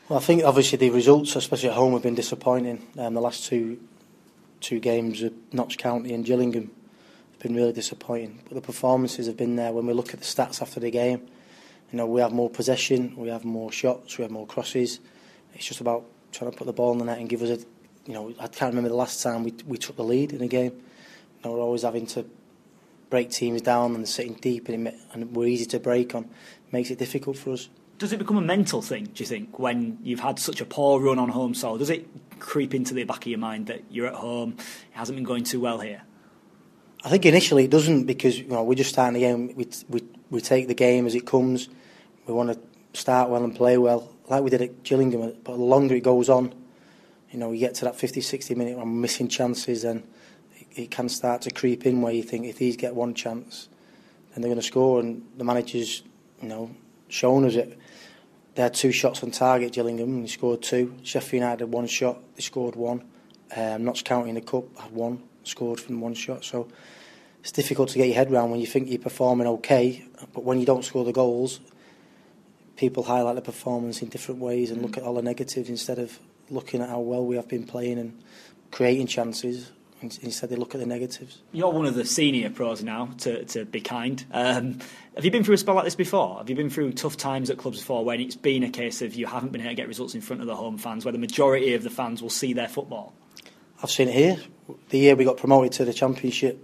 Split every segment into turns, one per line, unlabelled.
Well, I think obviously the results, especially at home, have been disappointing. The last two games of Notts County and Gillingham have been really disappointing. But the performances have been there. When we look at the stats after the game, we have more possession, we have more shots, we have more crosses. It's just about trying to put the ball in the net and give us a. I can't remember the last time we took the lead in a game. We're always having to break teams down and sitting deep, and we're easy to break on. It makes it difficult for us.
Does it become a mental thing, do you think, when you've had such a poor run on home soil? Does it creep into the back of your mind that you're at home, it hasn't been going too well here?
I think initially it doesn't, because we're just starting the game. We take the game as it comes. We want to start well and play well, like we did at Gillingham. But the longer it goes on, we get to that 50, 60 minute when we're missing chances, and it can start to creep in where you think if these get one chance, then they're going to score. And the manager's, shown us it. They had 2 shots on target, Gillingham, and they scored 2. Sheffield United had 1 shot, they scored 1. Notts County in the Cup had 1, scored from 1 shot. So it's difficult to get your head around when you think you're performing okay, but when you don't score the goals, people highlight the performance in different ways and look at all the negatives instead of looking at how well we have been playing and creating chances. Instead they look at the negatives. You're
one of the senior pros now, to be kind. Have you been through a spell like this before? Have you been through tough times at clubs before when it's been a case of you haven't been able to get results in front of the home fans, where the majority of the fans will see their football?
I've seen it here. The year we got promoted to the Championship,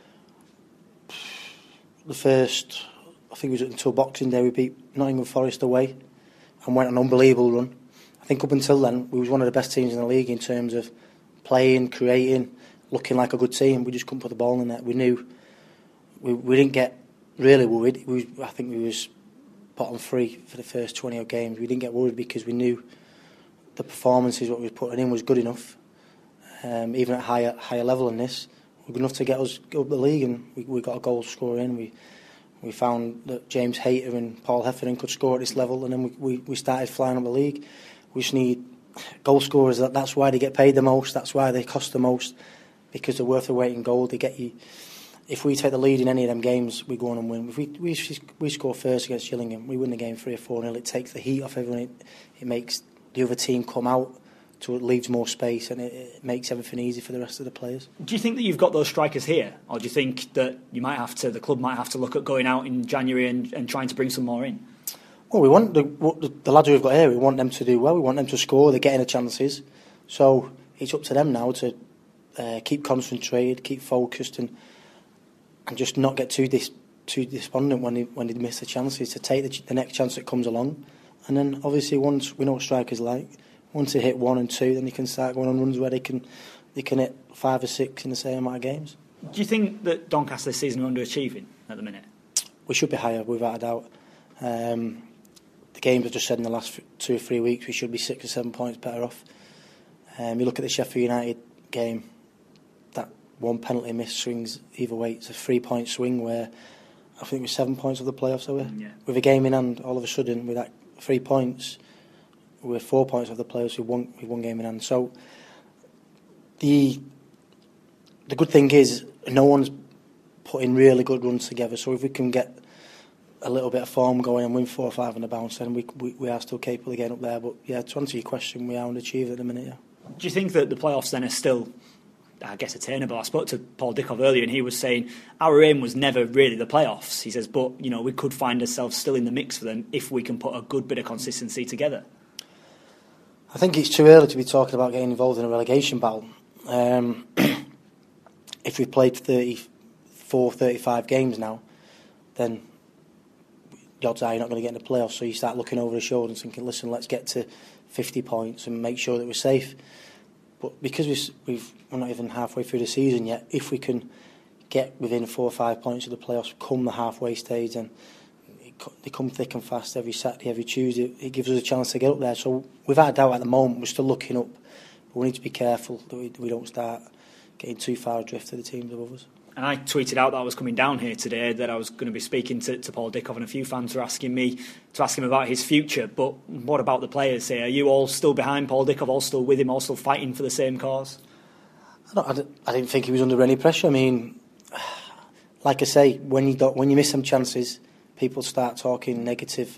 the first, I think it was until Boxing Day, we beat Nottingham Forest away and went on an unbelievable run. I think up until then we was one of the best teams in the league in terms of playing, creating, looking like a good team. We just couldn't put the ball in the net. We knew we didn't get really worried. I think we was bottom 3 for the first 20 odd games. We didn't get worried because we knew the performances what we were putting in was good enough. Even at higher level than this, were good enough to get us up the league, and we got a goal scorer in. We found that James Hayter and Paul Heffernan could score at this level, and then we started flying up the league. We just need goal scorers. That's why they get paid the most. That's why they cost the most, because they're worth their weight in gold. They get you. If we take the lead in any of them games, we go on and win. If we score first against Gillingham, we win the game 3 or 4-0. It takes the heat off everyone. It makes the other team come out, so it leaves more space, and it makes everything easy for the rest of the players. Do
you think that you've got those strikers here, or do you think that the club might have to look at going out in January and trying to bring some more in?
Well, we want the lads who we've got here. We want them to do well. We want them to score. They're getting the chances, so it's up to them now to keep concentrated, keep focused, and just not get too despondent when they miss the chances. To take the next chance that comes along, and then obviously once we know what strikers like, once they hit 1 and 2, then they can start going on runs where they can hit 5 or 6 in the same amount of games.
Do you think that Doncaster this season are underachieving at the minute?
We should be higher, without a doubt. The games I've just said in the last 2 or 3 weeks, we should be 6 or 7 points better off. You look at the Sheffield United game, that one penalty miss swings either way. It's a 3-point swing where I think we're 7 points of the playoffs away. Yeah. With a game in hand, all of a sudden, with that 3 points, we're 4 points of the playoffs with one game in hand. So the good thing is no one's putting really good runs together. So if we can get a little bit of form going and win 4 or 5 on the bounce, then we are still capable of getting up there. But yeah, to answer your question, we are underachieved at the minute. Yeah.
Do you think that the playoffs then are still, I guess, attainable? I spoke to Paul Dickov earlier, and he was saying our aim was never really the playoffs. He says, but we could find ourselves still in the mix for them if we can put a good bit of consistency together.
I think it's too early to be talking about getting involved in a relegation battle. If we've played 34, 35 games now, then the odds are you're not going to get in the playoffs. So you start looking over the shoulder and thinking, listen, let's get to 50 points and make sure that we're safe. But because we're not even halfway through the season yet, if we can get within 4 or 5 points of the playoffs, come the halfway stage, and they come thick and fast every Saturday, every Tuesday, it gives us a chance to get up there. So without a doubt at the moment, we're still looking up. But we need to be careful that we don't start getting too far adrift to the teams above us.
And I tweeted out that I was coming down here today, that I was going to be speaking to Paul Dickov, and a few fans were asking me to ask him about his future. But what about the players here? Are you all still behind Paul Dickov, all still with him, all still fighting for the same cause?
I didn't think he was under any pressure. I mean, like I say, when you miss some chances, people start talking negative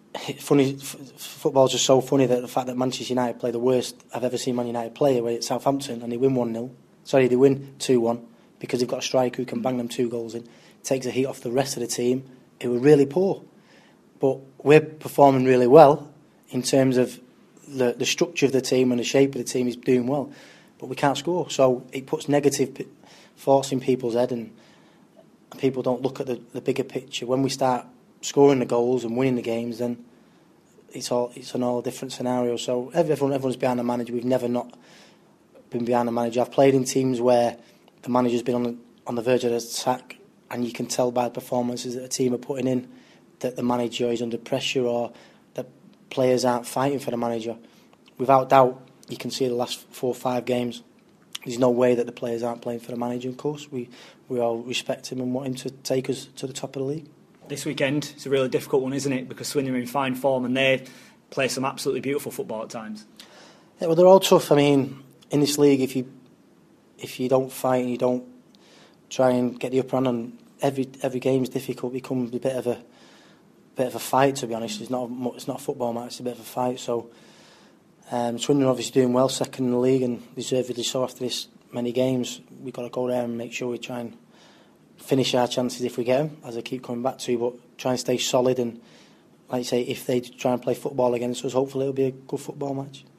funny, football's just so funny that the fact that Manchester United play the worst I've ever seen Man United play away at Southampton and they win 1-0. Sorry, they win 2-1 because they've got a striker who can bang them 2 goals in. Takes the heat off the rest of the team who were really poor. But we're performing really well in terms of the structure of the team and the shape of the team is doing well. But we can't score. So it puts negative thoughts in people's head and people don't look at the bigger picture. When we start scoring the goals and winning the games, then it's an all different scenario. So everyone's behind the manager. We've never not been behind the manager. I've played in teams where the manager's been on the verge of attack, and you can tell by the performances that the team are putting in that the manager is under pressure or that players aren't fighting for the manager. Without doubt, you can see the last 4 or 5 games. There's no way that the players aren't playing for the manager. Of course, we all respect him and want him to take us to the top of the league.
This weekend it's a really difficult one, isn't it? Because Swindon are in fine form and they play some absolutely beautiful football at times.
Yeah, well, they're all tough. I mean, in this league, if you don't fight and you don't try and get the upper hand, and every game is difficult. It becomes a bit of a fight. To be honest, it's not a football match. It's a bit of a fight. So Swindon are obviously doing well, second in the league, and deservedly so after this many games. We've got to go there and make sure we try and finish our chances if we get them, as I keep coming back to. But try and stay solid, and like you say, if they try and play football against us, hopefully it'll be a good football match.